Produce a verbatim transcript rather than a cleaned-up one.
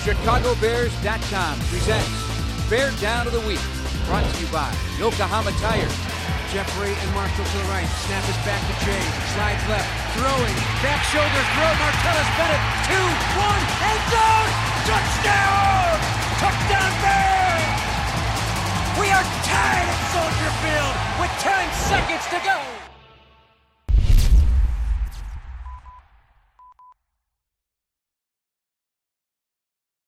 Chicago Bears dot com presents Bear Down of the Week. Brought to you by Yokohama Tire. Jeffrey and Marshall to the right. Snap is back to James. Slides left. Throwing. Back shoulder throw. Martellus Bennett. Two, one, end zone. Touchdown! Touchdown Bears! We are tied at Soldier Field with ten seconds to go.